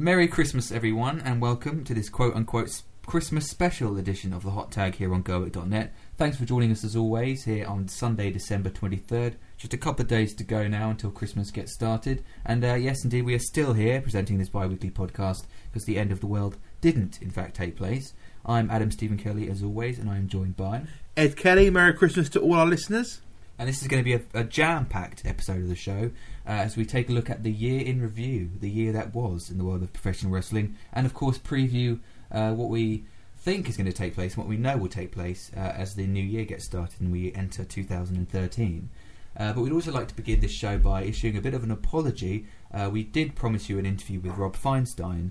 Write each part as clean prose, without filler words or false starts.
Merry Christmas, everyone, and welcome to this quote-unquote Christmas special edition of the Hot Tag here on GoIt.net. Thanks for joining us as always here on Sunday, December 23rd. Just a couple of days to go now until Christmas gets started. And yes, indeed, we are still here presenting this bi-weekly podcast because the end of the world didn't, in fact, take place. I'm Adam Stephen Kelly, as always, and I am joined by... Ed Kelly. Merry Christmas to all our listeners. And this is going to be a jam-packed episode of the show as we take a look at the year in review, the year that was in the world of professional wrestling, and of course preview what we think is going to take place and what we know will take place as the new year gets started and we enter 2013. But we'd also like to begin this show by issuing a bit of an apology. We did promise you an interview with Rob Feinstein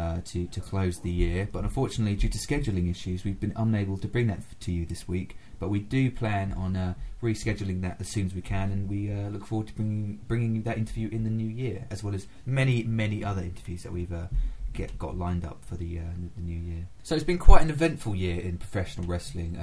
to close the year, but unfortunately due to scheduling issues we've been unable to bring that to you this week, but we do plan on rescheduling that as soon as we can, and we look forward to bringing you that interview in the new year, as well as many other interviews that we've got lined up for the new year. So it's been quite an eventful year in professional wrestling,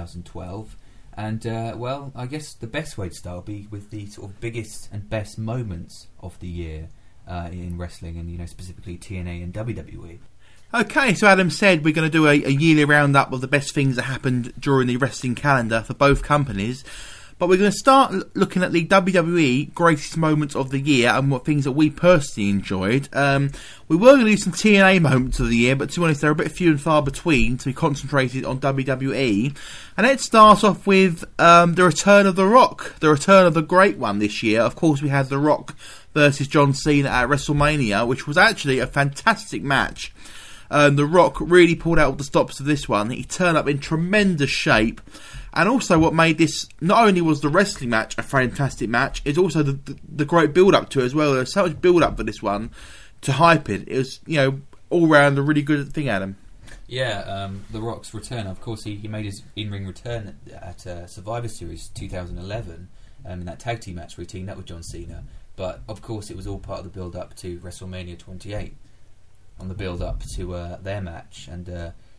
2012, and well, I guess the best way to start will be with the sort of biggest and best moments of the year in wrestling, and specifically TNA and WWE. Okay, so Adam said we're going to do a yearly roundup of the best things that happened during the wrestling calendar for both companies. But we're going to start looking at the WWE greatest moments of the year and what things that we personally enjoyed. We were going to do some TNA moments of the year, but to be honest, they're a bit few and far between, so we concentrated on WWE. And let's start off with the return of The Rock, the return of the great one this year. Of course, we had The Rock versus John Cena at WrestleMania, which was actually a fantastic match. The Rock really pulled out all the stops of this one. He turned up in tremendous shape. And also what made this, not only was the wrestling match a fantastic match, it's also the great build-up to it as well. There was so much build-up for this one to hype it. It was, all round a really good thing, Adam. Yeah, The Rock's return. Of course, he made his in-ring return at Survivor Series 2011 in that tag team match where he teamed up with John Cena. But, of course, it was all part of the build-up to WrestleMania 28. On the build-up to their match, and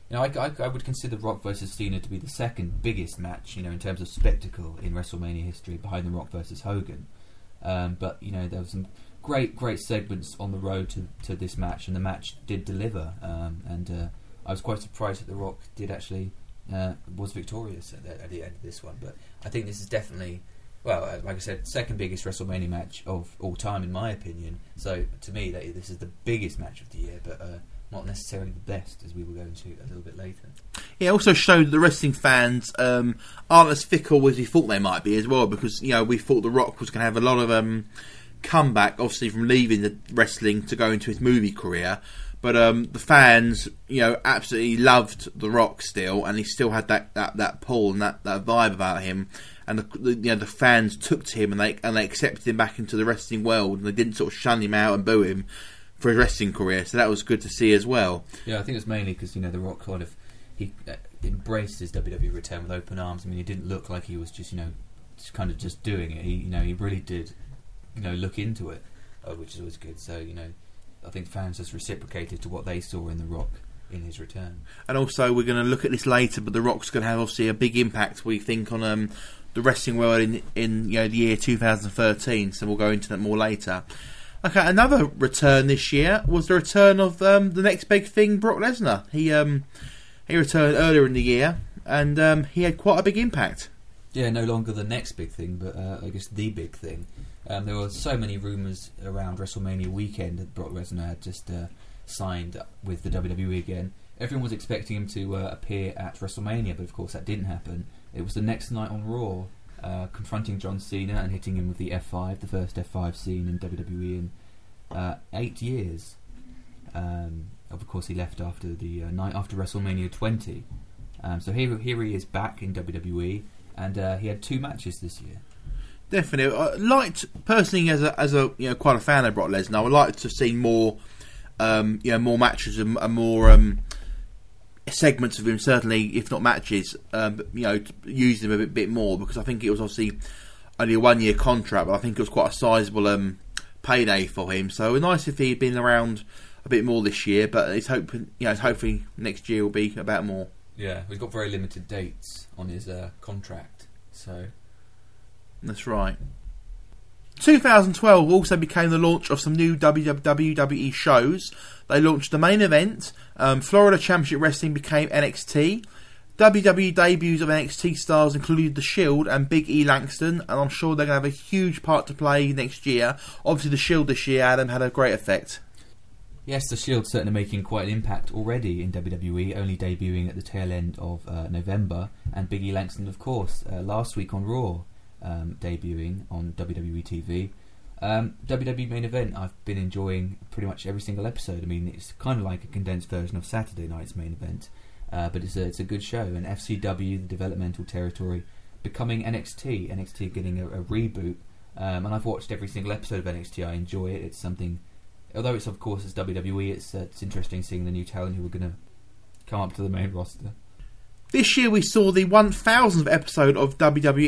I would consider Rock versus Cena to be the second biggest match, in terms of spectacle in WrestleMania history, behind the Rock versus Hogan. But there were some great segments on the road to this match, and the match did deliver. And I was quite surprised that the Rock did actually was victorious at the end of this one. But I think this is definitely. Well, like I said, second biggest WrestleMania match of all time, in my opinion. So, to me, this is the biggest match of the year, but not necessarily the best, as we will go into a little bit later. Yeah, it also showed that the wrestling fans aren't as fickle as we thought they might be as well, because, we thought The Rock was going to have a lot of comeback, obviously, from leaving the wrestling to go into his movie career. But the fans, absolutely loved The Rock still, and he still had that pull and that vibe about him. And the fans took to him, and they accepted him back into the wrestling world, and they didn't sort of shun him out and boo him for his wrestling career. So that was good to see as well. Yeah, I think it's mainly because The Rock he embraced his WWE return with open arms. I mean, he didn't look like he was just kind of just doing it. He really did look into it, which is always good. So I think fans just reciprocated to what they saw in The Rock in his return. And also, we're going to look at this later, but The Rock's going to have obviously a big impact, we think, on the wrestling world in the year 2013. So we'll go into that more later. Okay, another return this year was the return of the next big thing, Brock Lesnar. He returned earlier in the year, and he had quite a big impact. Yeah, no longer the next big thing, but I guess the big thing. There were so many rumours around WrestleMania weekend that Brock Lesnar had just signed with the WWE again. Everyone was expecting him to appear at WrestleMania, but of course that didn't happen. It was the next night on Raw, confronting John Cena and hitting him with the F5, the first F5 scene in WWE in 8 years. Of course, he left after the night after WrestleMania 20. So here he is back in WWE, and he had 2 matches this year. Definitely, I liked personally as a quite a fan of Brock Lesnar. I would like to see more, more matches and more segments of him. Certainly, if not matches, use him a bit more, because I think it was obviously only a 1-year contract, but I think it was quite a sizable payday for him. So it was nice if he'd been around a bit more this year. But it's hopefully next year will be about more. Yeah, we've got very limited dates on his contract, so. That's right. 2012 also became the launch of some new WWE shows. They launched the main event. Florida Championship Wrestling became NXT. WWE debuts of NXT stars included The Shield and Big E Langston, and I'm sure they're going to have a huge part to play next year. Obviously, The Shield this year, Adam, had a great effect. Yes, The Shield's certainly making quite an impact already in WWE, only debuting at the tail end of November. And Big E Langston, of course, last week on Raw, debuting on WWE TV. WWE main event, I've been enjoying pretty much every single episode. I mean, it's kind of like a condensed version of Saturday night's main event. But it's a good show, and FCW, the developmental territory, becoming NXT. NXT getting a reboot, and I've watched every single episode of NXT. I enjoy it. It's something, although it's of course it's WWE. It's interesting seeing the new talent who are going to come up to the main roster. This year we saw the 1000th episode of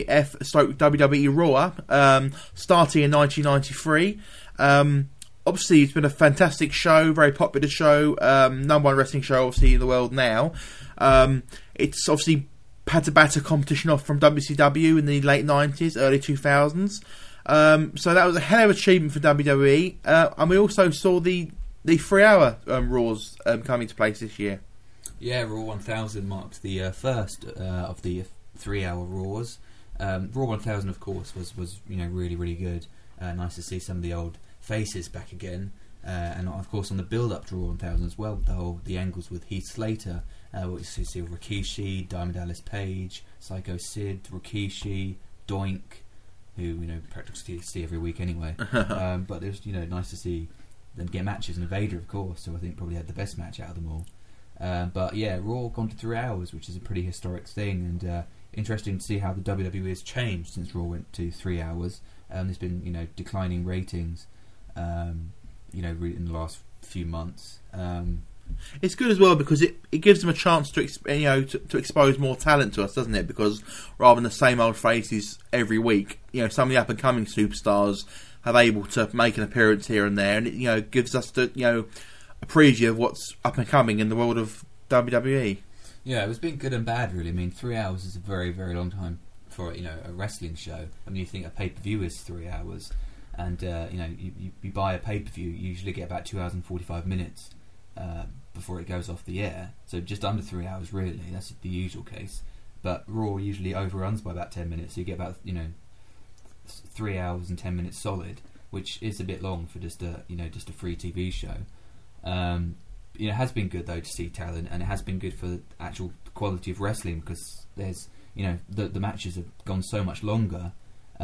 WWE Raw, starting in 1993. Obviously, it's been a fantastic show, very popular show, number one wrestling show, obviously, in the world now. It's obviously had to batter competition off from WCW in the late 90s, early 2000s. So that was a hell of an achievement for WWE. And we also saw the 3-hour Raws coming to place this year. Yeah, Raw 1000 marks the first of the 3-hour Raws. Raw 1000, of course, was really, really good. Nice to see some of the old faces back again, and of course on the build-up to Raw 1000 as well, the angles with Heath Slater, what you see with Rikishi, Diamond Dallas Page, Psycho Sid, Rikishi, Doink, who practically see every week anyway. But it was nice to see them get matches, and Vader, of course, so I think probably had the best match out of them all. But yeah, Raw gone to 3 hours, which is a pretty historic thing, and interesting to see how the WWE has changed since Raw went to 3 hours. There's been declining ratings in the last few months. It's good as well because it gives them a chance to to expose more talent to us, doesn't it? Because rather than the same old faces every week, some of the up and coming superstars have able to make an appearance here and there, and it gives us a preview of what's up and coming in the world of WWE. Yeah, it was been good and bad, really. I mean, 3 hours is a very, very long time for a wrestling show. I mean, you think a pay-per-view is 3 hours, and you buy a pay-per-view, you usually get about 2 hours and 45 minutes before it goes off the air, so just under 3 hours really. That's the usual case, but Raw usually overruns by about 10 minutes, so you get about 3 hours and 10 minutes solid, which is a bit long for just a free TV show. It has been good though to see talent, and it has been good for the actual quality of wrestling, because there's the matches have gone so much longer.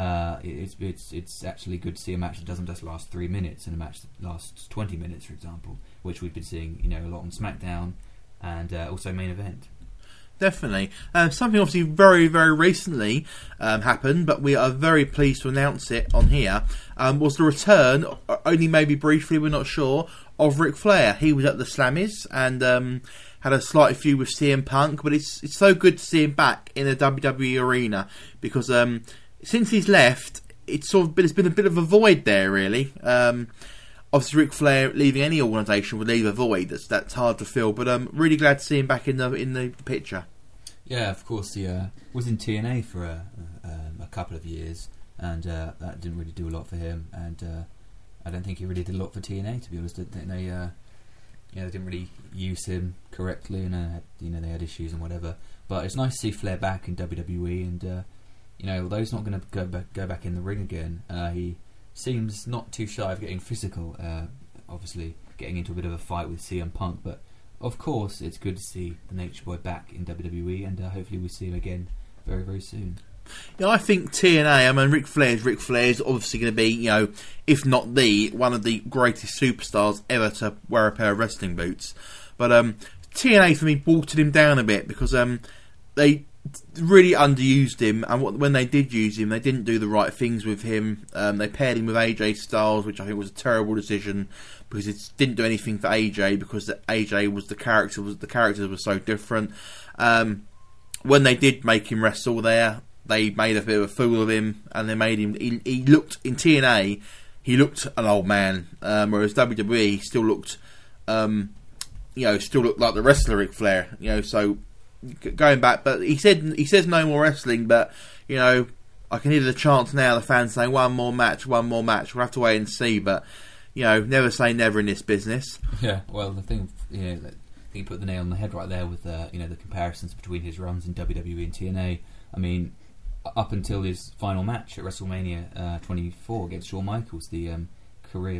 It's actually good to see a match that doesn't just last 3 minutes and a match that lasts 20 minutes, for example, which we've been seeing a lot on SmackDown and also main event. Definitely. Something obviously very, very recently happened, but we are very pleased to announce it on here, was the return, only maybe briefly, we're not sure, of Ric Flair. He was at the Slammies and had a slight feud with CM Punk, but it's so good to see him back in the WWE arena, because since he's left, there's been a bit of a void there, really. Obviously, Ric Flair leaving any organisation would leave a void that's hard to fill. But I'm really glad to see him back in the picture. Yeah, of course. He was in TNA for a couple of years, and that didn't really do a lot for him. And I don't think he really did a lot for TNA, to be honest. They didn't really use him correctly, and they had issues and whatever. But it's nice to see Flair back in WWE, and although he's not going to go back in the ring again, he seems not too shy of getting physical, obviously getting into a bit of a fight with CM Punk, but of course it's good to see the Nature Boy back in WWE, and hopefully we see him again very, very soon. Yeah, I think TNA, Ric Flair's obviously going to be, if not one of the greatest superstars ever to wear a pair of wrestling boots. But TNA for me watered him down a bit, because they really underused him, and when they did use him, they didn't do the right things with him. They paired him with AJ Styles, which I think was a terrible decision, because it didn't do anything for AJ, because AJ was the characters were so different. When they did make him wrestle there, they made a bit of a fool of him, and they made him. He looked in TNA, he looked an old man, whereas WWE he still looked, like the wrestler Ric Flair. So going back, but he says no more wrestling, but I can hear the chants now, the fans saying one more match. We'll have to wait and see, but never say never in this business. Yeah, well, the thing, I think you put the nail on the head right there with the comparisons between his runs in WWE and TNA. I mean, up until his final match at WrestleMania 24 against Shawn Michaels, the career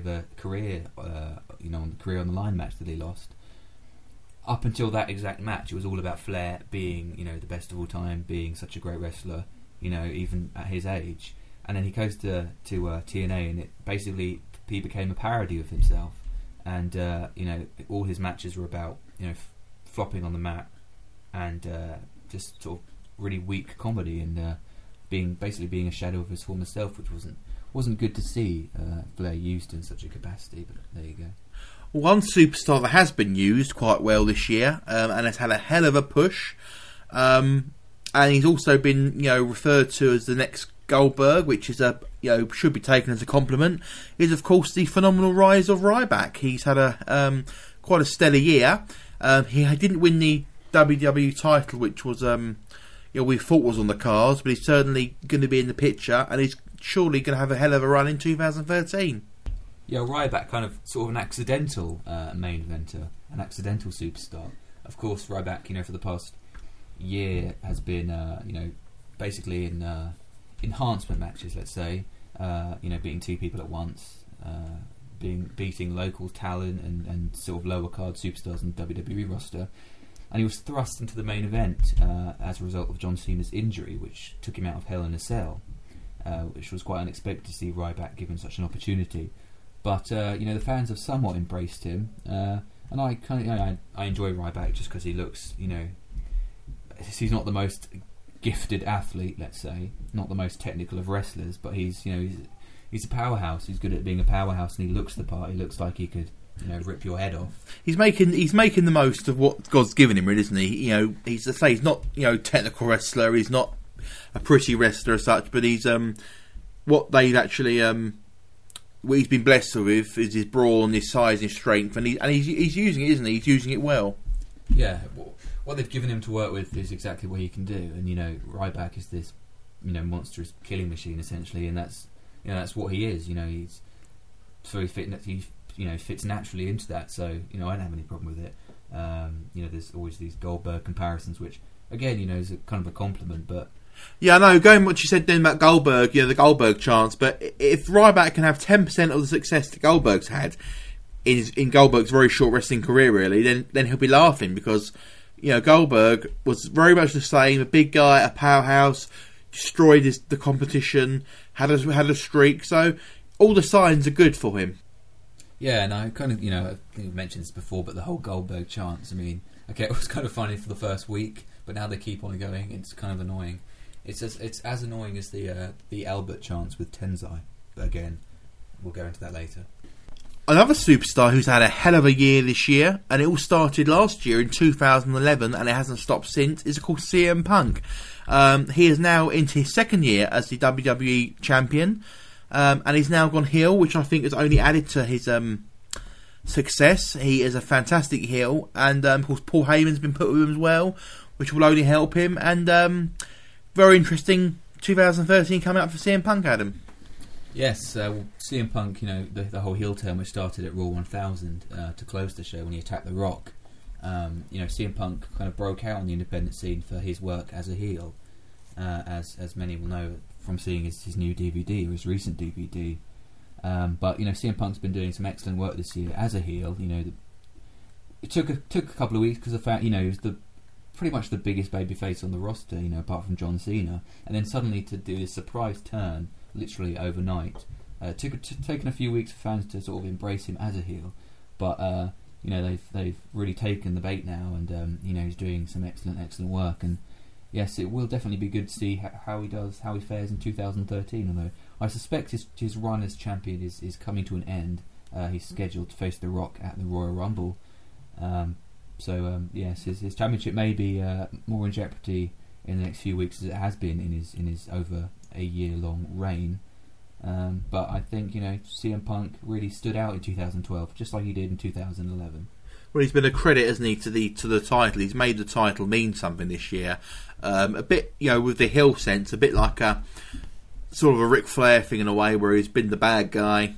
on the line match that he lost. Up until that exact match, it was all about Flair being the best of all time, being such a great wrestler, even at his age. And then he goes to TNA, and it basically he became a parody of himself. And all his matches were about flopping on the mat and just sort of really weak comedy and being a shadow of his former self, which wasn't good to see Flair used in such a capacity. But there you go. One superstar that has been used quite well this year and has had a hell of a push, and he's also been referred to as the next Goldberg, which is should be taken as a compliment, is of course the phenomenal rise of Ryback. He's had a quite a stellar year. He didn't win the WWE title, which was we thought was on the cards, but he's certainly going to be in the picture, and he's surely going to have a hell of a run in 2013. Yeah, Ryback, kind of sort of an accidental main eventer, an accidental superstar. Of course, Ryback, for the past year has been, basically in enhancement matches, let's say, beating two people at once, beating local talent and sort of lower card superstars in the WWE roster. And he was thrust into the main event as a result of John Cena's injury, which took him out of Hell in a Cell, which was quite unexpected to see Ryback given such an opportunity. But the fans have somewhat embraced him, and I kind of I enjoy Ryback just because he looks he's not the most gifted athlete, let's say, not the most technical of wrestlers, but he's a powerhouse. He's good at being a powerhouse, and he looks the part. He looks like he could rip your head off. He's making the most of what God's given him, really, isn't he? He's not technical wrestler. He's not a pretty wrestler as such, but he's what they've actually what he's been blessed with is his brawn, his size, his strength, and he's using it, isn't he? He's using it well. Yeah, what they've given him to work with is exactly what he can do, and Ryback is this monstrous killing machine essentially, and that's what he is. He's very fit. He fits naturally into that, so I don't have any problem with it. There's always these Goldberg comparisons, which again is a kind of a compliment, but. Yeah, I know, going what you said then about Goldberg, the Goldberg chance, but if Ryback can have 10% of the success that Goldberg's had in Goldberg's very short wrestling career, really, then he'll be laughing, because Goldberg was very much the same, a big guy, a powerhouse, destroyed the competition, had a streak, so all the signs are good for him. Yeah, and I kind of, I think we've mentioned this before, but the whole Goldberg chance, I mean, okay, it was kind of funny for the first week, but now they keep on going, it's kind of annoying. It's as annoying as the Albert chance with Tenzai, but again, we'll go into that later. Another superstar who's had a hell of a year this year, and it all started last year in 2011, and it hasn't stopped since, is of course CM Punk. He is now into his second year as the WWE champion, and he's now gone heel, which I think has only added to his success. He is a fantastic heel, and of course Paul Heyman's been put with him as well, which will only help him, and very interesting 2013 coming up for CM Punk, Adam. Yes, CM Punk, the whole heel turn which started at Raw 1000 to close the show when he attacked The Rock. CM Punk kind of broke out on the independent scene for his work as a heel, as many will know from seeing his new DVD, or his recent DVD. But CM Punk's been doing some excellent work this year as a heel. It took a couple of weeks because of the fact he was pretty much the biggest babyface on the roster, apart from John Cena, and then suddenly to do this surprise turn, literally overnight, taken a few weeks for fans to sort of embrace him as a heel, but they've really taken the bait now, and he's doing some excellent work, and yes, it will definitely be good to see how he fares in 2013. Although I suspect his run as champion is coming to an end. He's scheduled to face The Rock at the Royal Rumble. Yes, his championship may be more in jeopardy in the next few weeks as it has been in his over a year-long reign. But I think CM Punk really stood out in 2012, just like he did in 2011. Well, he's been a credit, hasn't he, to the title. He's made the title mean something this year. A bit, with the heel sense, a bit like sort of a Ric Flair thing in a way, where he's been the bad guy.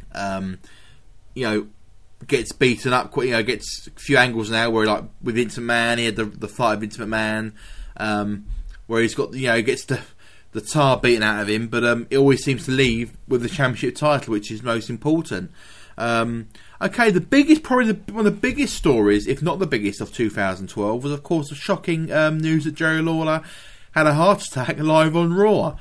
Gets beaten up, gets a few angles now where, like with Vince McMahon, he had the fight with Vince McMahon, where he's got gets the tar beaten out of him, but it always seems to leave with the championship title, which is most important. Okay, probably one of the biggest stories, if not the biggest, of 2012 was, of course, the shocking news that Jerry Lawler had a heart attack live on Raw.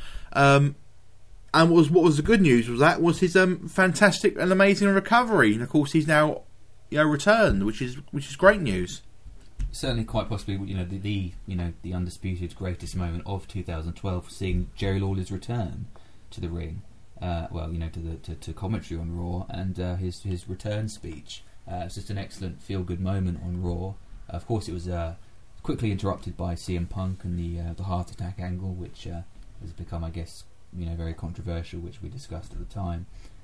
And what was the good news was his fantastic and amazing recovery, and of course he's now returned, which is great news. Certainly, quite possibly, the undisputed greatest moment of 2012, seeing Jerry Lawler's return to the ring, to commentary on Raw, and his return speech. It's just an excellent feel-good moment on Raw. Of course, it was quickly interrupted by CM Punk and the heart attack angle, which has become, I guess, very controversial, which we discussed at the time.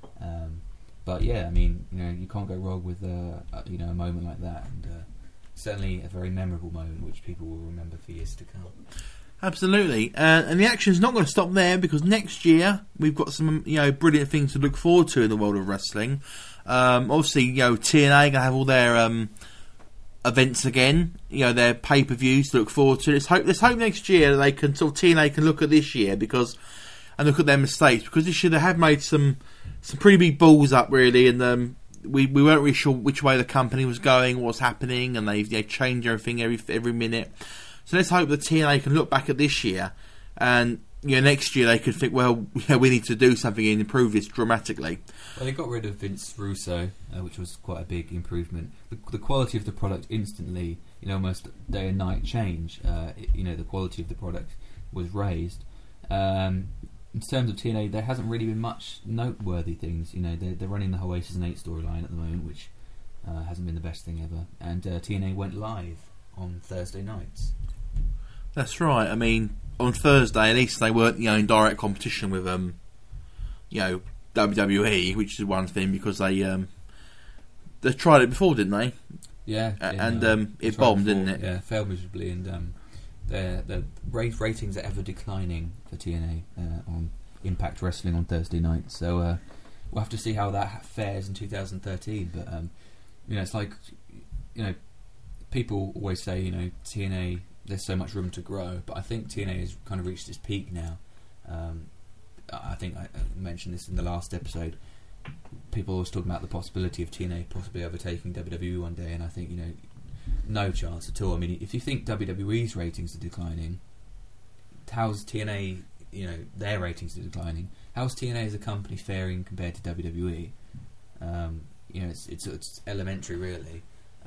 But yeah, I mean, you can't go wrong with a moment like that, and certainly a very memorable moment which people will remember for years to come. Absolutely, and the action's not going to stop there, because next year we've got some brilliant things to look forward to in the world of wrestling. Obviously, TNA going to have all their events again, their pay-per-views to look forward to. Let's hope next year they can TNA can look at this year and look at their mistakes, because this year they have made some pretty big balls up, really, and we weren't really sure which way the company was going, what was happening, and they change everything every minute. So let's hope that TNA can look back at this year, and next year they could think, well, we need to do something and improve this dramatically. Well, they got rid of Vince Russo, which was quite a big improvement. The quality of the product instantly, almost day and night change. The quality of the product was raised. In terms of TNA, there hasn't really been much noteworthy things. They're running the Oasis and 8 storyline at the moment, which hasn't been the best thing ever. And TNA went live on Thursday nights. That's right. I mean, on Thursday, at least they weren't in direct competition with WWE, which is one thing, because they tried it before, didn't they? Yeah. It bombed, didn't it? Yeah, failed miserably, and the ratings are ever declining for TNA on Impact Wrestling on Thursday night. So we'll have to see how that fares in 2013. But it's like people always say TNA, there's so much room to grow, but I think TNA has kind of reached its peak now. I think I mentioned this in the last episode. People always talk about the possibility of TNA possibly overtaking WWE one day, and I think no chance at all. I mean, if you think WWE's ratings are declining, how's TNA? Their ratings are declining. How's TNA as a company faring compared to WWE? It's elementary, really.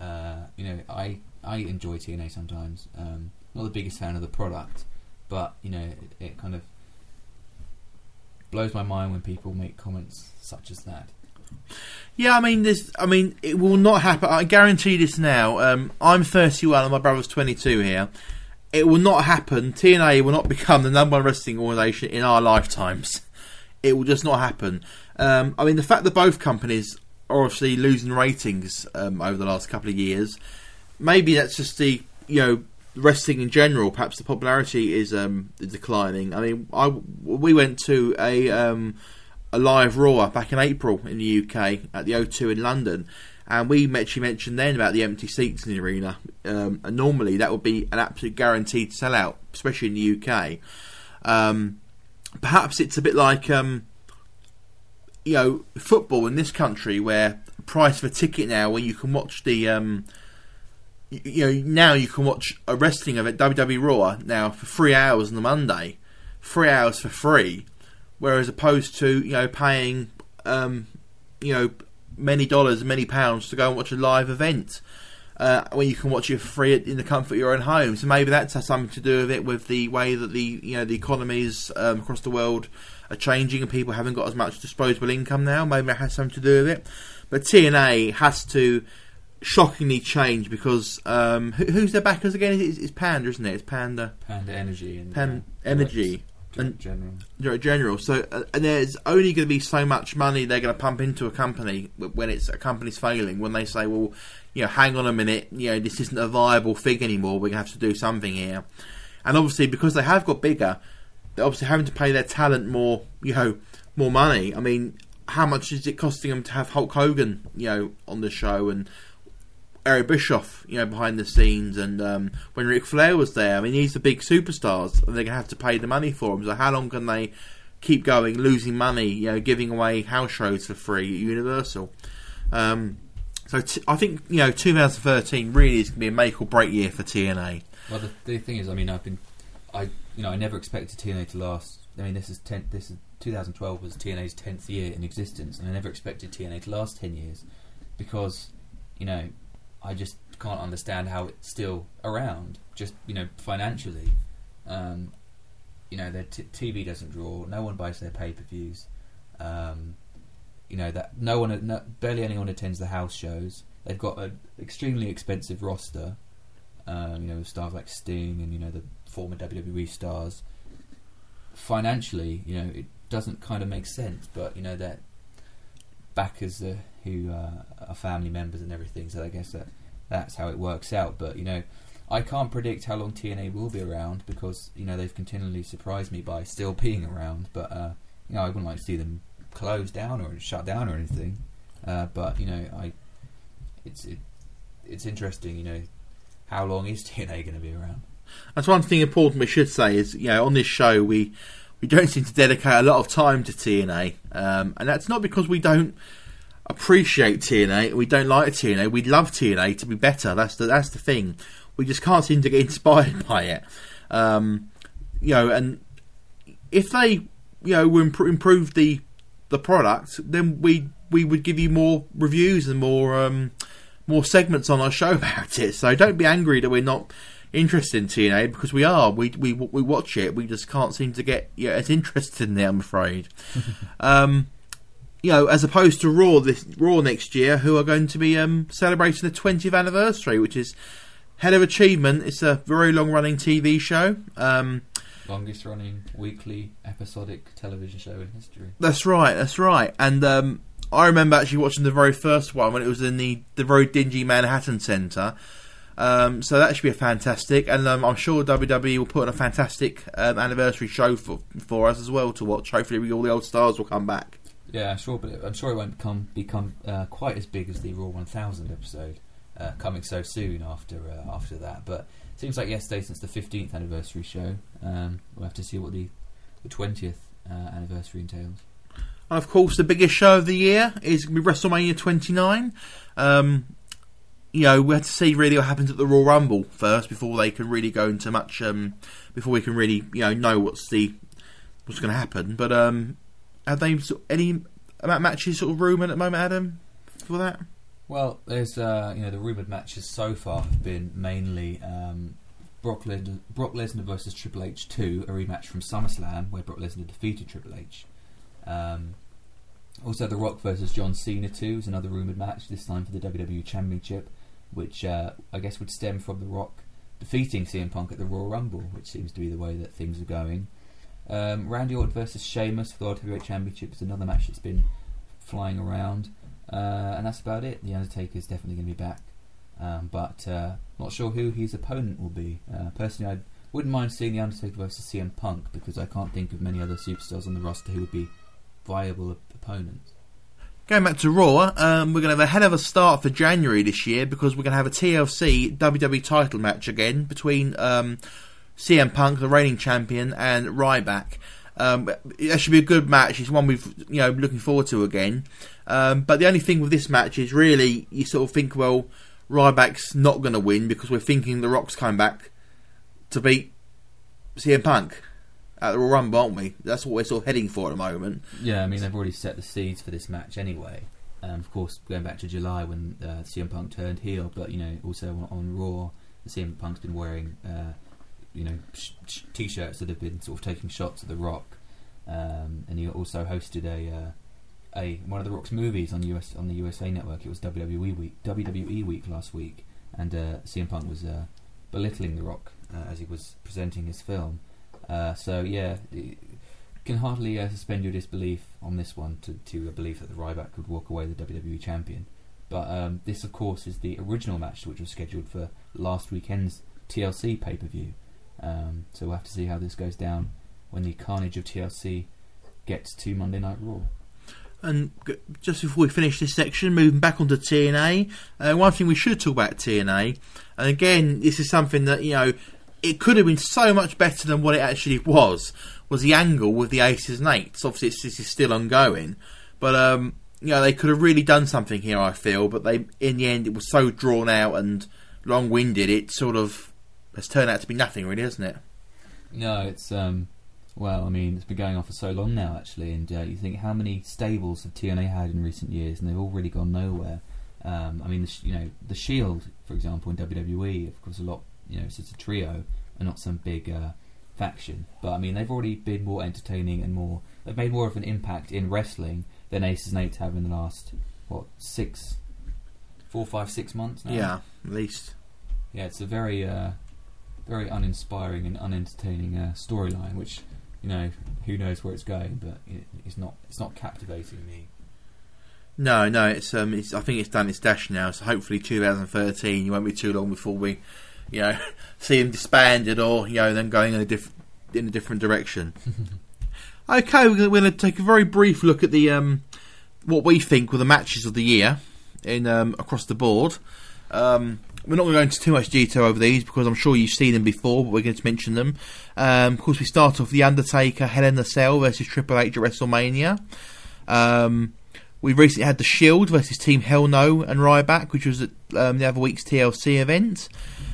I enjoy TNA sometimes. Not the biggest fan of the product, but it kind of blows my mind when people make comments such as that. Yeah, I mean, it will not happen. I guarantee this now. I'm 31 and my brother's 22 here. It will not happen. TNA will not become the number one wrestling organisation in our lifetimes. It will just not happen. The fact that both companies are obviously losing ratings over the last couple of years, maybe that's just the wrestling in general. Perhaps the popularity is declining. I mean, we went to a live Raw back in April in the UK at the O2 in London, and we actually mentioned then about the empty seats in the arena. And normally that would be an absolute guaranteed sellout, especially in the UK. Perhaps it's a bit like football in this country, where the price of a ticket now, where you can watch the now you can watch a wrestling event, WWE Raw, now for 3 hours on the Monday, 3 hours for free, whereas opposed to paying many dollars, many pounds to go and watch a live event, when you can watch it for free in the comfort of your own home. So maybe that has something to do with it, with the way that the economies across the world are changing and people haven't got as much disposable income now. Maybe that has something to do with it. But TNA has to shockingly change, because who's their backers again? It's Panda, isn't it? It's Panda Energy and Energy. Direct General. So and there's only going to be so much money they're going to pump into a company when a company's failing. When they say, well, hang on a minute, this isn't a viable thing anymore. We're going to have to do something here. And obviously, because they have got bigger, they're obviously having to pay their talent more more money. I mean, how much is it costing them to have Hulk Hogan on the show, and Eric Bischoff behind the scenes, and when Ric Flair was there? I mean, these are big superstars, and they're going to have to pay the money for them. So how long can they keep going, losing money, giving away house shows for free at Universal? So I think 2013 really is going to be a make or break year for TNA. Well, the thing is, I mean, I never expected TNA to last. I mean, this is 2012 was TNA's 10th year in existence, and I never expected TNA to last 10 years because I just can't understand how it's still around. Just financially, their TV doesn't draw. No one buys their pay-per-views. That barely anyone attends the house shows. They've got an extremely expensive roster. With stars like Sting and the former WWE stars. Financially, it doesn't kind of make sense, but that backers who are family members and everything. So I guess that's how it works out. But I can't predict how long TNA will be around because they've continually surprised me by still being around. But I wouldn't like to see them closed down or shut down or anything. But it's interesting. How long is TNA going to be around? That's one thing important we should say is on this show we don't seem to dedicate a lot of time to TNA, and that's not because we don't appreciate TNA. We don't like TNA. We love TNA to be better. That's the thing. We just can't seem to get inspired by it. And if they improve the product, then we would give you more reviews and more segments on our show about it. So don't be angry that we're not interested in TNA, because we are. We watch it. We just can't seem to get as interested in it, I'm afraid. As opposed to Raw next year, who are going to be celebrating the 20th anniversary, which is hell of achievement. It's a very long-running TV show. Longest running weekly episodic television show in history. That's right. And I remember actually watching the very first one when it was in the very dingy Manhattan Centre. So that should be fantastic, and I'm sure WWE will put on a fantastic anniversary show for us as well to watch. Hopefully all the old stars will come back. Yeah, sure, but I'm sure it won't become quite as big as the Raw 1000 episode coming so soon after that. But it seems like yesterday, since the 15th anniversary show, we'll have to see what the 20th anniversary entails. And of course, the biggest show of the year is going to be WrestleMania 29. We have to see really what happens at the Royal Rumble first before they can really go into much. Before we can really know what's going to happen. But have they any matches sort of rumoured at the moment, Adam, for that? Well, there's the rumoured matches so far have been mainly Brock Lesnar versus Triple H 2, a rematch from SummerSlam where Brock Lesnar defeated Triple H. Also, The Rock versus John Cena 2 is another rumoured match, this time for the WWE Championship, which I guess would stem from The Rock defeating CM Punk at the Royal Rumble, which seems to be the way that things are going. Randy Orton versus Sheamus for the World Heavyweight Championship is another match that's been flying around, and that's about it. The Undertaker is definitely going to be back, but not sure who his opponent will be. Personally, I wouldn't mind seeing The Undertaker versus CM Punk, because I can't think of many other superstars on the roster who would be viable opponents. Going back to Raw, we're going to have a hell of a start for January this year, because we're going to have a TLC WWE title match again between CM Punk, the reigning champion, and Ryback. That should be a good match. It's one we've looking forward to again. But the only thing with this match is really you sort of think, well, Ryback's not going to win because we're thinking The Rock's coming back to beat CM Punk at the Royal Rumble, aren't we? That's what we're sort of heading for at the moment. Yeah, I mean, they've already set the seeds for this match anyway. Of course, going back to July when CM Punk turned heel, but also on Raw, CM Punk's been wearing t-shirts that have been sort of taking shots at The Rock, and he also hosted a one of The Rock's movies on the USA Network. It was WWE Week last week, and CM Punk was belittling The Rock as he was presenting his film. So yeah, you can hardly suspend your disbelief on this one to a belief that the Ryback could walk away the WWE champion. But this, of course, is the original match which was scheduled for last weekend's TLC pay-per-view. So we'll have to see how this goes down when the carnage of TLC gets to Monday Night Raw. And just before we finish this section, moving back onto TNA, one thing we should talk about TNA, and again, this is something that, it could have been so much better than what it actually was the angle with the Aces and Eights. Obviously, this is still ongoing, but they could have really done something here, I feel, but in the end, it was so drawn out and long-winded, it sort of has turned out to be nothing, really, hasn't it? No, it's it's been going on for so long now, actually, and you think how many stables have TNA had in recent years, and they've all really gone nowhere. The Shield, for example, in WWE, of course, a lot, it's just a trio and not some big faction. But they've already been more entertaining and they've made more of an impact in wrestling than Aces and Eights have in the last 4, 5, 6 months now. Yeah, at least. Yeah, it's a very, very uninspiring and unentertaining storyline, which. Who knows where it's going, but it's not captivating me. No, it's I think it's done its dash now. So hopefully 2013, you won't be too long before we, see them disbanded or them going in a different direction. Okay, we're going to take a very brief look at the what we think were the matches of the year in across the board. We're not going to go into too much detail over these because I'm sure you've seen them before, but we're going to mention them. Of course, we start off with The Undertaker, Hell in a Cell versus Triple H at WrestleMania. We recently had The Shield versus Team Hell No and Ryback, which was at the other week's TLC event.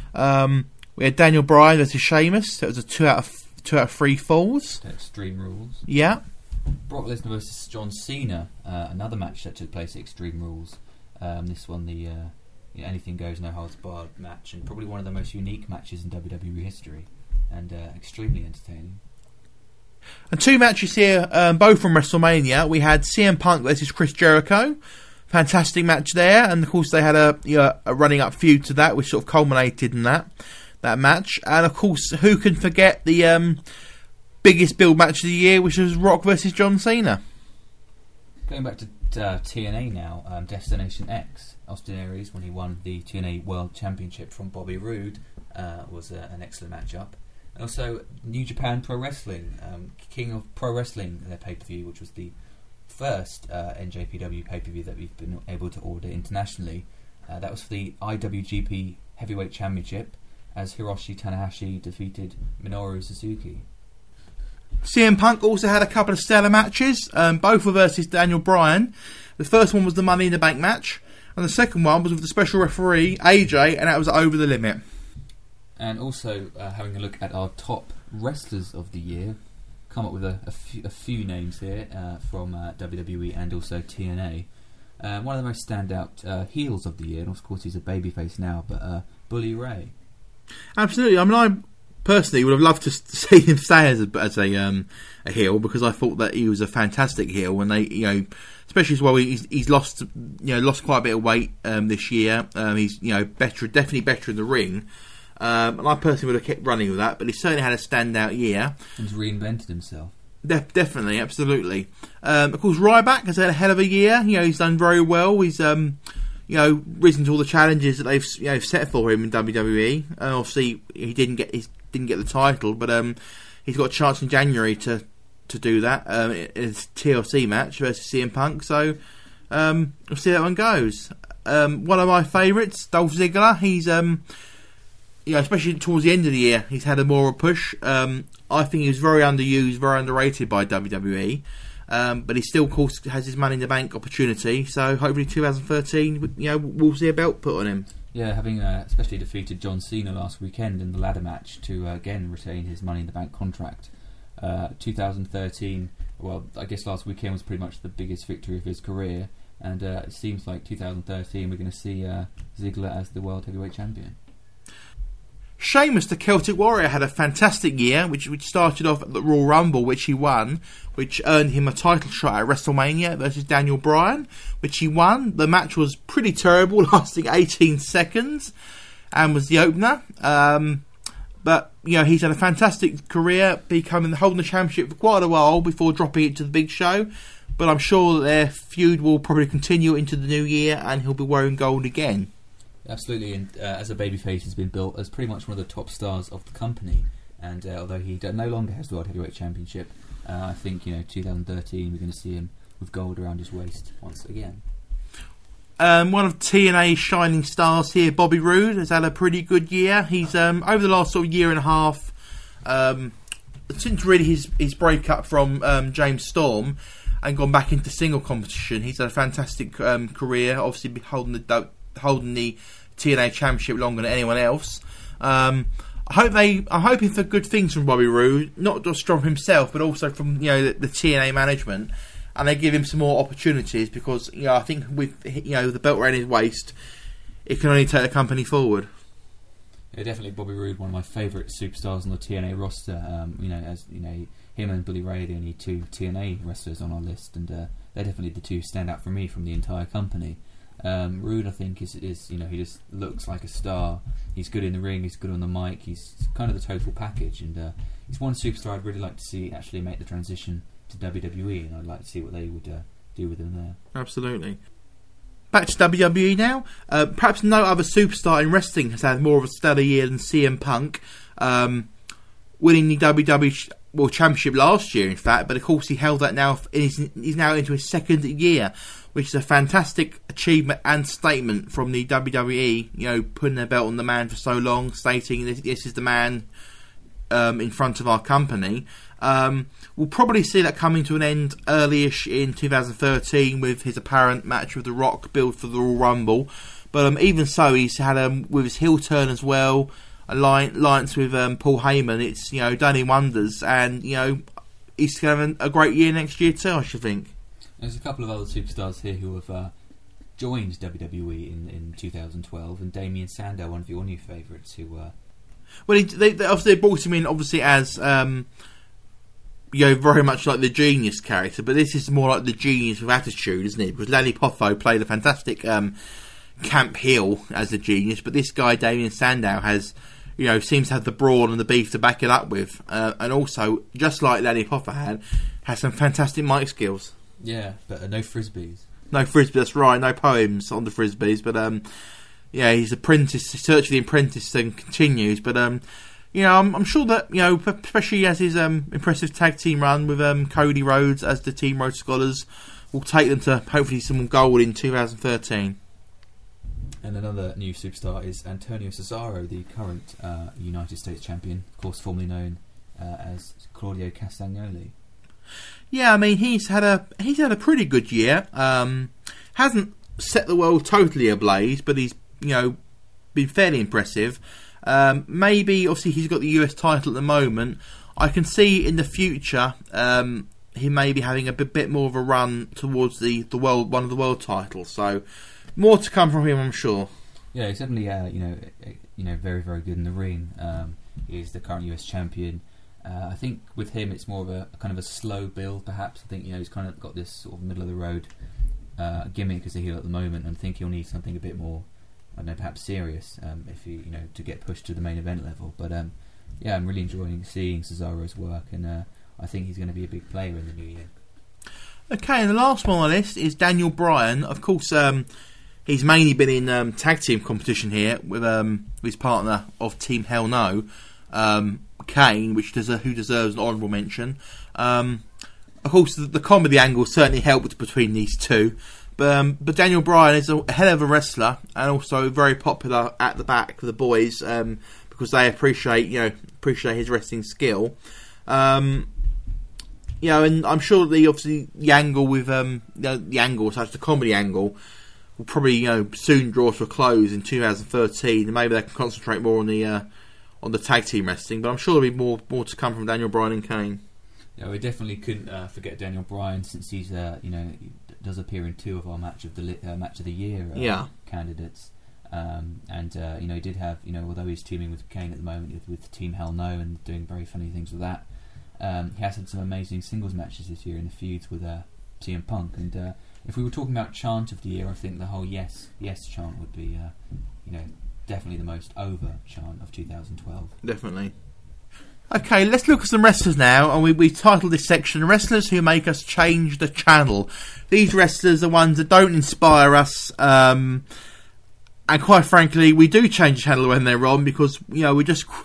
We had Daniel Bryan versus Sheamus. That was a 2 out of 3 falls. Extreme Rules. Yeah. Brock Lesnar versus John Cena, another match that took place at Extreme Rules. This one, the anything goes, no holds barred match, and probably one of the most unique matches in WWE history, and extremely entertaining. And 2 matches here, both from WrestleMania. We had CM Punk versus Chris Jericho. Fantastic match there, and of course they had a running up feud to that, which sort of culminated in that match. And of course, who can forget the biggest build match of the year, which was Rock versus John Cena. Going back to TNA now, Destination X. Austin Aries, when he won the TNA World Championship from Bobby Roode, was an excellent matchup. And also New Japan Pro Wrestling, King of Pro Wrestling, their pay-per-view, which was the first NJPW pay-per-view that we've been able to order internationally. That was for the IWGP Heavyweight Championship, as Hiroshi Tanahashi defeated Minoru Suzuki. CM Punk also had a couple of stellar matches, both were versus Daniel Bryan. The first one was the Money in the Bank match, and the second one was with the special referee, AJ, and that was Over the Limit. And also, having a look at our top wrestlers of the year, come up with a few names here from WWE and also TNA. One of the most standout heels of the year, and of course he's a babyface now, but Bully Ray. Absolutely. I personally would have loved to see him stay as a heel, because I thought that he was a fantastic heel, and they, especially as well, he's lost quite a bit of weight this year. He's definitely better in the ring. And I personally would have kept running with that, but he certainly had a standout year. He's reinvented himself. Definitely, absolutely. Of course, Ryback has had a hell of a year. He's done very well. He's risen to all the challenges that they've set for him in WWE. Obviously, he didn't get the title, but he's got a chance in January to do that in his TLC match versus CM Punk. So we'll see how that one goes. One of my favourites, Dolph Ziggler. He's especially towards the end of the year, he's had a more of a push. I think he was very underused, very underrated by WWE. But he still, of course, has his Money in the Bank opportunity. So hopefully 2013, we'll see a belt put on him. Yeah, having especially defeated John Cena last weekend in the ladder match to again retain his Money in the Bank contract. 2013, well, I guess last weekend was pretty much the biggest victory of his career, and it seems like 2013 we're going to see Ziggler as the World Heavyweight Champion. Sheamus, the Celtic Warrior, had a fantastic year, which started off at the Royal Rumble, which he won, which earned him a title shot at WrestleMania versus Daniel Bryan, which he won. The match was pretty terrible, lasting 18 seconds, and was the opener. But he's had a fantastic career, holding the championship for quite a while before dropping it to the Big Show. But I'm sure that their feud will probably continue into the new year, and he'll be wearing gold again. Absolutely, and as a babyface, he's been built as pretty much one of the top stars of the company. And although he no longer has the World Heavyweight Championship, I think 2013 we're going to see him with gold around his waist once again. One of TNA's shining stars here, Bobby Roode, has had a pretty good year. He's over the last sort of year and a half, since really his breakup from James Storm and gone back into single competition. He's had a fantastic career, obviously holding the TNA Championship longer than anyone else. I'm hoping for good things from Bobby Roode, not just from himself, but also from the TNA management. And they give him some more opportunities because I think with the belt around his waist, it can only take the company forward. Yeah, definitely Bobby Roode, one of my favourite superstars on the TNA roster. Him and Billy Ray, the only two TNA wrestlers on our list, and they're definitely the two stand out for me from the entire company. Roode, I think, is he just looks like a star. He's good in the ring, he's good on the mic, he's kind of the total package, and he's one superstar I'd really like to see actually make the transition to WWE, and I'd like to see what they would do with him there. Absolutely. Back to WWE now. Perhaps no other superstar in wrestling has had more of a stellar year than CM Punk, winning the WWE World Championship last year, in fact. But of course, he held that now. He's now into his second year, which is a fantastic achievement and statement from the WWE. Putting their belt on the man for so long, stating this is the man in front of our company. We'll probably see that coming to an end early-ish in 2013 with his apparent match with The Rock build for the Royal Rumble. But even so, he's had with his heel turn as well, alliance with Paul Heyman. It's done him wonders, and he's going to have a great year next year too, I should think. There's a couple of other superstars here who have joined WWE in 2012, and Damien Sandow, one of your new favourites, who. Well, they brought him in obviously as very much like the Genius character, but this is more like the Genius with attitude, isn't it? Because Lanny Poffo played a fantastic camp heel as the Genius, but this guy Damien Sandow has, seems to have the brawn and the beef to back it up with, and also just like Lanny Poffo has some fantastic mic skills. Yeah, but no frisbees. No frisbees, that's right. No poems on the frisbees, but he's apprentice. Search for the Apprentice thing continues, but I'm sure that especially as his impressive tag team run with Cody Rhodes as the Team Rhodes Scholars, will take them to hopefully some gold in 2013. And another new superstar is Antonio Cesaro, the current United States champion, of course formerly known as Claudio Castagnoli. Yeah, I mean he's had a pretty good year. Hasn't set the world totally ablaze, but he's been fairly impressive. Maybe obviously he's got the US title at the moment. I can see in the future he may be having a bit more of a run towards the world, one of the world titles. So more to come from him, I'm sure. Yeah, he's definitely very, very good in the ring. He's the current US champion. I think with him it's more of a kind of a slow build, perhaps. I think he's kind of got this sort of middle of the road gimmick as a heel at the moment, and I think he'll need something a bit more, I don't know, perhaps serious if he to get pushed to the main event level. But I'm really enjoying seeing Cesaro's work, and I think he's going to be a big player in the new year. Okay, and the last one on the list is Daniel Bryan. Of course, he's mainly been in tag team competition here with his partner of Team Hell No, Kane, who deserves an honourable mention. Of course, the comedy angle certainly helped between these two. But Daniel Bryan is a hell of a wrestler, and also very popular at the back for the boys because they appreciate his wrestling skill. And I'm sure the angle with the angle, such the comedy angle, will probably soon draw to a close in 2013, and maybe they can concentrate more on the tag team wrestling. But I'm sure there'll be more to come from Daniel Bryan and Kane. Yeah, we definitely couldn't forget Daniel Bryan, since he's does appear in two of our match of the year candidates, he did have although he's teaming with Kane at the moment with Team Hell No and doing very funny things with that, he has had some amazing singles matches this year in the feuds with CM Punk, and if we were talking about chant of the year, I think the whole yes chant would be definitely the most over chant of 2012. Definitely. Okay, let's look at some wrestlers now, and we titled this section Wrestlers Who Make Us Change the Channel. These wrestlers are ones that don't inspire us, and quite frankly, we do change the channel when they're on, because, we're just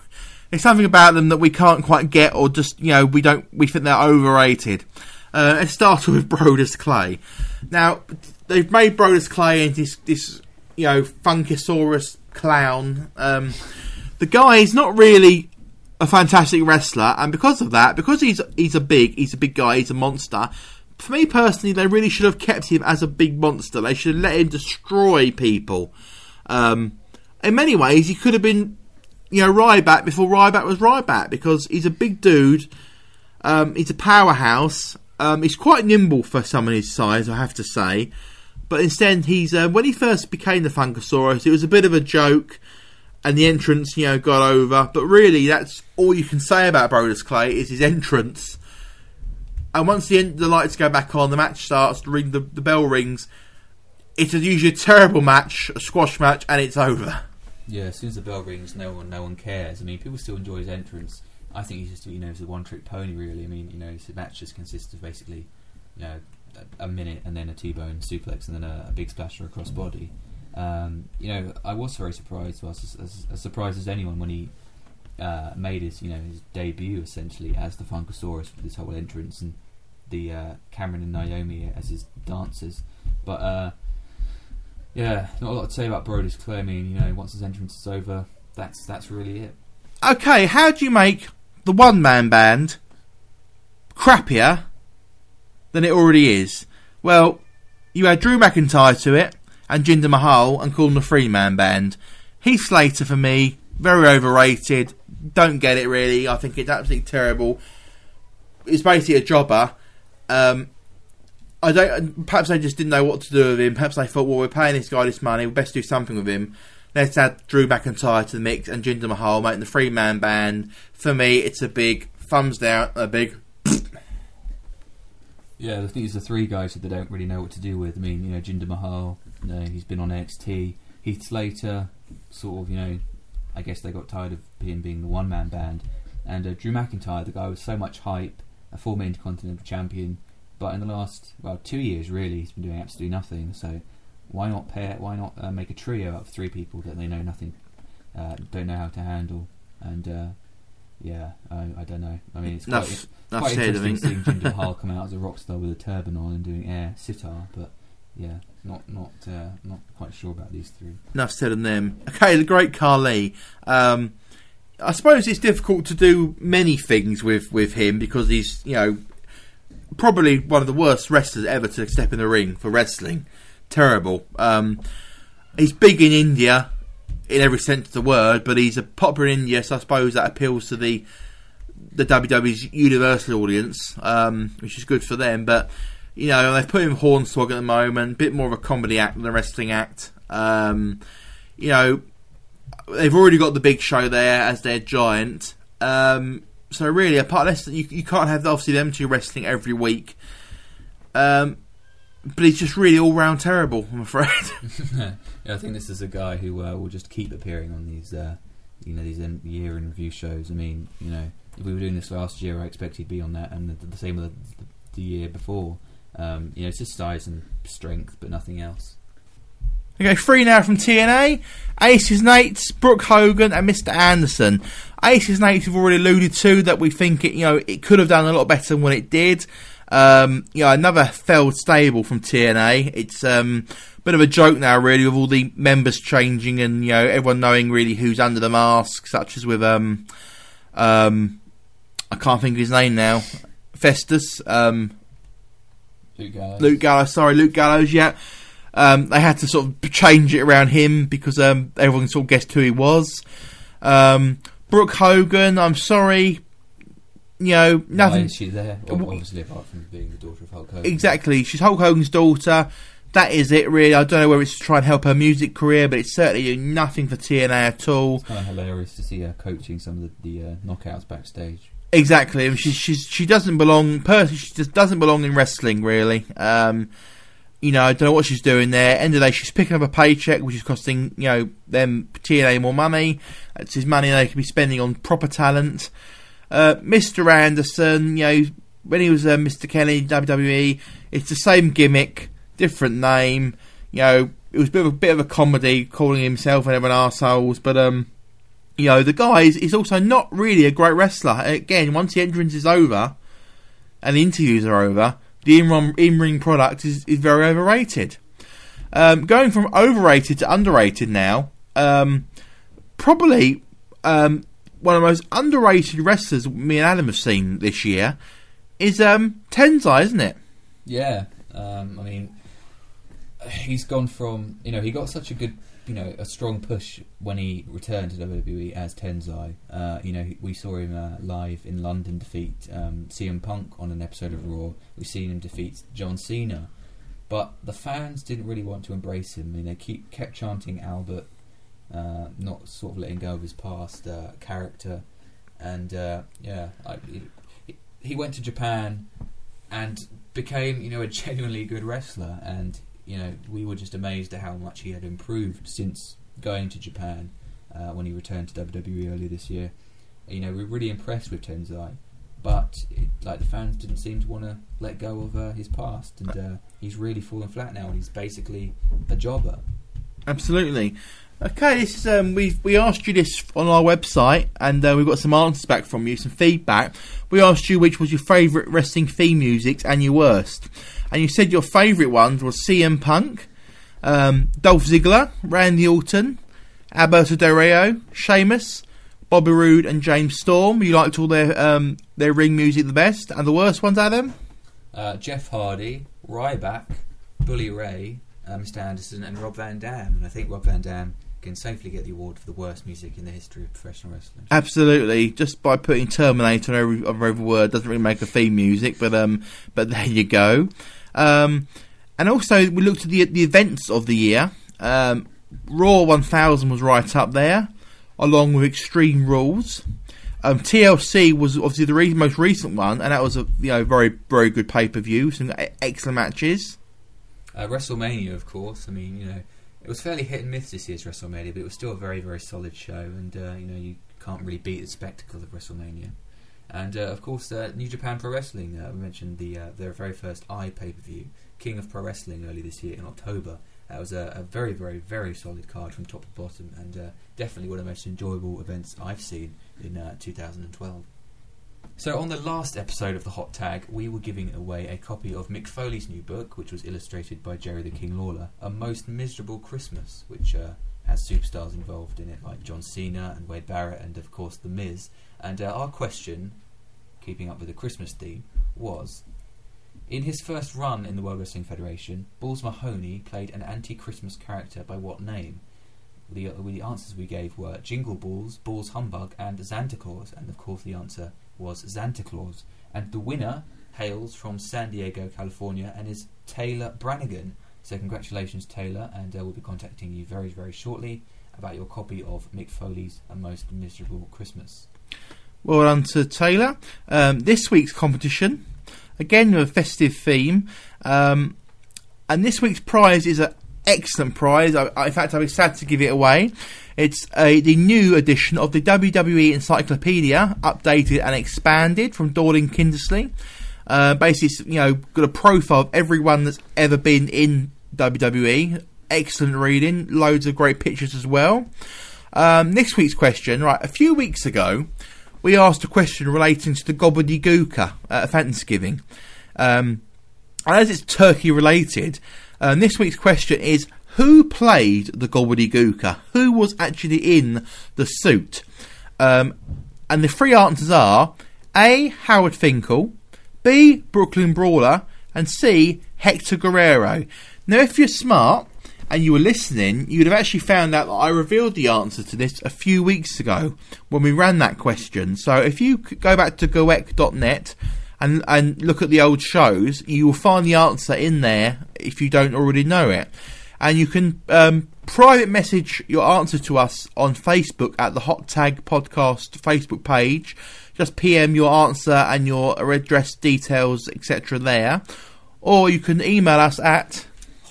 There's something about them that we can't quite get, or just, we think they're overrated. Let's start with Brodus Clay. Now, they've made Brodus Clay into this Funkasaurus clown. The guy is not really a fantastic wrestler, and because of that, because he's a big guy, he's a monster. For me personally, they really should have kept him as a big monster. They should have let him destroy people. In many ways, he could have been, Ryback before Ryback was Ryback, because he's a big dude. He's a powerhouse. He's quite nimble for someone his size, I have to say. But instead, he's when he first became the Funkasaurus, it was a bit of a joke, and the entrance, got over. But really, that's all you can say about Brodus Clay is his entrance. And once the lights go back on, the match starts, the bell rings. It's usually a terrible match, a squash match, and it's over. Yeah, as soon as the bell rings, no one cares. I mean, people still enjoy his entrance. I think he's just, he's a one-trick pony, really. I mean, his match just consists of basically, a minute and then a T-bone suplex and then a big splasher across body. I was very surprised. I was as surprised as anyone when he made his debut essentially as the Funkasaurus with his whole entrance and the Cameron and Naomi as his dancers. But not a lot to say about Brodus Clay. I mean, once his entrance is over, that's really it. Okay, how do you make the one-man band crappier than it already is? Well, you add Drew McIntyre to it and Jinder Mahal and call them the three-man band. Heath Slater, for me, very overrated. Don't get it, really. I think it's absolutely terrible. It's basically a jobber. Perhaps they just didn't know what to do with him. Perhaps they thought, well, we're paying this guy this money, we best do something with him. Let's add Drew McIntyre to the mix and Jinder Mahal, making the three-man band. For me, it's a big thumbs down, a big... Yeah, the thing is, the three guys that they don't really know what to do with. I mean, Jinder Mahal, he's been on NXT. Heath Slater, sort of, I guess they got tired of him being the one-man band. And Drew McIntyre, the guy with so much hype, a former Intercontinental Champion, but in the last 2 years, really, he's been doing absolutely nothing. So why not make a trio out of three people that they know nothing, don't know how to handle, and I don't know. I mean, it's quite interesting seeing Jinder Mahal come out as a rock star with a turban on and doing air sitar, but yeah, not quite sure about these three. Enough said on them. Okay, the great Khali. I suppose it's difficult to do many things with him because he's probably one of the worst wrestlers ever to step in the ring for wrestling. Terrible. He's big in India in every sense of the word, but he's a popular in India, so I suppose that appeals to the WWE's universal audience, which is good for them. But they've put him Hornswoggle at the moment, a bit more of a comedy act than a wrestling act. They've already got the Big Show there as their giant. So really, apart less, you can't have obviously them two wrestling every week. But he's just really all round terrible, I'm afraid. Yeah, I think this is a guy who will just keep appearing on these, these year in review shows. I mean, if we were doing this last year, I expect he'd be on that, and the same with the year before. It's just size and strength, but nothing else. Okay, three now from TNA. Aces Nates, Brooke Hogan and Mr. Anderson. Aces Nates have already alluded to that we think it could have done a lot better than what it did. Another failed stable from TNA. It's a bit of a joke now, really, with all the members changing and everyone knowing really who's under the mask, such as with I can't think of his name now. Festus. Luke Gallows. Luke Gallows. Yeah. They had to sort of change it around him because everyone sort of guessed who he was. Brooke Hogan, I'm sorry, nothing. Why is she there? Obviously, apart from being the daughter of Hulk Hogan. Exactly, she's Hulk Hogan's daughter. That is it, really. I don't know whether it's to try and help her music career, but it's certainly doing nothing for TNA at all. It's kind of hilarious to see her coaching some of the knockouts backstage. Exactly, I mean, she doesn't belong. Personally, she just doesn't belong in wrestling, really. I don't know what she's doing there. End of the day, she's picking up a paycheck, which is costing, them TNA more money. It's his money they could be spending on proper talent. Mr. Anderson, when he was Mr. Kelly, WWE, it's the same gimmick, different name. It was a bit of a comedy, calling himself and everyone arseholes, but the guy is also not really a great wrestler. Again, once the entrance is over and the interviews are over, the in-ring product is very overrated. Going from overrated to underrated now, probably one of the most underrated wrestlers me and Adam have seen this year is Tenzai, isn't it? Yeah, I mean, he's gone from, he got such a good, a strong push when he returned to WWE as Tenzai. We saw him live in London defeat CM Punk on an episode of Raw. We've seen him defeat John Cena. But the fans didn't really want to embrace him. I mean, they kept chanting Albert, not sort of letting go of his past character. And he went to Japan and became, a genuinely good wrestler. And we were just amazed at how much he had improved since going to Japan when he returned to WWE earlier this year. We were really impressed with Tenzai. But the fans didn't seem to want to let go of his past, and he's really fallen flat now, and he's basically a jobber. Absolutely. Okay, this is we asked you this on our website, and we've got some answers back from you, some feedback. We asked you which was your favourite wrestling theme music and your worst, and you said your favourite ones was CM Punk, Dolph Ziggler, Randy Orton, Alberto Del Rio, Sheamus, Bobby Roode and James Storm. You liked all their ring music the best. And the worst ones, Adam? Jeff Hardy, Ryback, Bully Ray, Mr. Anderson and Rob Van Dam. And I think Rob Van Dam can safely get the award for the worst music in the history of professional wrestling. Absolutely. Just by putting Terminator on every word doesn't really make a theme music, but there you go. And also, we looked at the events of the year. Raw 1000 was right up there, along with Extreme Rules. TLC was obviously the most recent one, and that was a very, very good pay-per-view. Some excellent matches. WrestleMania, of course. I mean, it was fairly hit and miss this year's WrestleMania, but it was still a very, very solid show, and you can't really beat the spectacle of WrestleMania. And of course, New Japan Pro Wrestling. We mentioned their very first pay-per-view, King of Pro Wrestling, early this year in October. That was a very, very, very solid card from top to bottom, and definitely one of the most enjoyable events I've seen in 2012. So on the last episode of the Hot Tag, we were giving away a copy of Mick Foley's new book, which was illustrated by Jerry the King Lawler, A Most Miserable Christmas, which has superstars involved in it like John Cena and Wade Barrett and of course The Miz. And our question, keeping up with the Christmas theme, was: in his first run in the World Wrestling Federation, Balls Mahoney played an anti-Christmas character by what name? The answers we gave were Jingle Balls, Balls Humbug, and Santa Claus, and of course the answer was Santa Claus. And the winner hails from San Diego, California, and is Taylor Brannigan. So congratulations, Taylor, and we'll be contacting you very, very shortly about your copy of Mick Foley's A Most Miserable Christmas. Well done to Taylor. This week's competition, again with a festive theme, and this week's prize is an excellent prize. In fact, I'd be sad to give it away. It's the new edition of the WWE Encyclopedia, updated and expanded from Dorling Kindersley. Basically, it's, got a profile of everyone that's ever been in WWE. Excellent reading, loads of great pictures as well. This week's question, right, a few weeks ago, we asked a question relating to the gobbledygooker at Thanksgiving. And as it's turkey related, this week's question is: who played the gobbledygooker? Who was actually in the suit? And the three answers are A. Howard Finkel, B. Brooklyn Brawler, and C. Hector Guerrero. Now, if you're smart and you were listening, you'd have actually found out that I revealed the answer to this a few weeks ago when we ran that question. So if you go back to goec.net and look at the old shows, you will find the answer in there if you don't already know it. And you can private message your answer to us on Facebook at the Hot Tag Podcast Facebook page. Just PM your answer and your address details, etc. there. Or you can email us at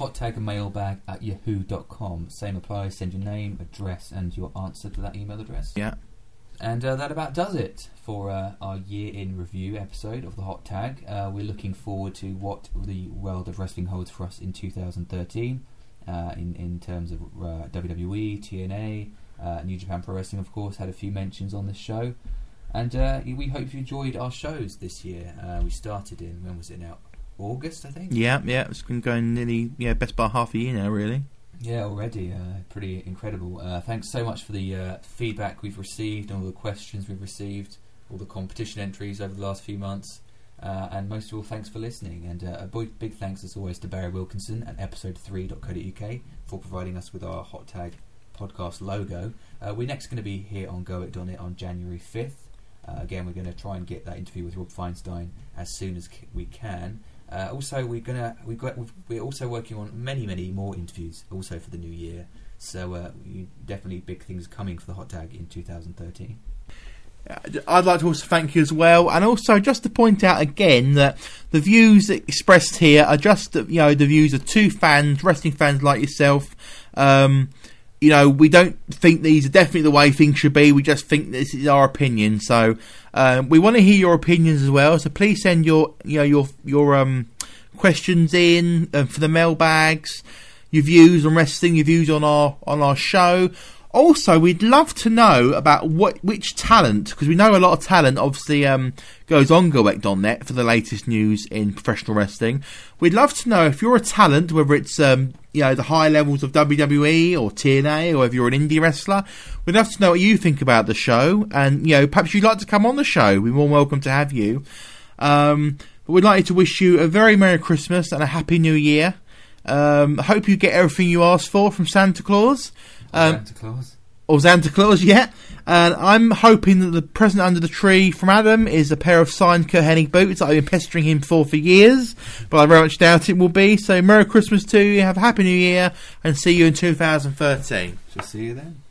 hottagmailbag@yahoo.com. Same applies. Send your name, address, and your answer to that email address. Yeah. And that about does it for our year in review episode of the Hot Tag. We're looking forward to what the world of wrestling holds for us in 2013. in terms of WWE, TNA, New Japan Pro Wrestling, of course, had a few mentions on this show. And we hope you enjoyed our shows this year. We started in, when was it now? August, I think? Yeah, it's been going nearly, best part half a year now, really. Yeah, already. Pretty incredible. Thanks so much for the feedback we've received, and all the questions we've received, all the competition entries over the last few months. And most of all, thanks for listening. And a big thanks, as always, to Barry Wilkinson at episode3.co.uk for providing us with our Hot Tag podcast logo. We're next going to be here on Goit.net on January 5th. Again, we're going to try and get that interview with Rob Feinstein as soon as we can. Also, we're also working on many more interviews also for the new year. So definitely big things coming for the Hot Tag in 2013. I'd like to also thank you as well, and also just to point out again that the views expressed here are just the views of two fans, wrestling fans like yourself. We don't think these are definitely the way things should be. We just think this is our opinion. So we want to hear your opinions as well. So please send your questions in for the mailbags, your views on wrestling, your views on our show. Also, we'd love to know about which talent, because we know a lot of talent obviously goes on Goet.net for the latest news in professional wrestling. We'd love to know if you're a talent, whether it's the high levels of WWE or TNA, or if you're an indie wrestler. We'd love to know what you think about the show, and perhaps you'd like to come on the show. We're more welcome to have you. But we'd like to wish you a very Merry Christmas and a Happy New Year. I hope you get everything you asked for from Santa Claus. Santa Claus. Or Santa Claus, yeah. And I'm hoping that the present under the tree from Adam is a pair of signed Kurt Hennig boots that I've been pestering him for years, but I very much doubt it will be. So Merry Christmas to you, have a Happy New Year, and see you in 2013. Shall see you then.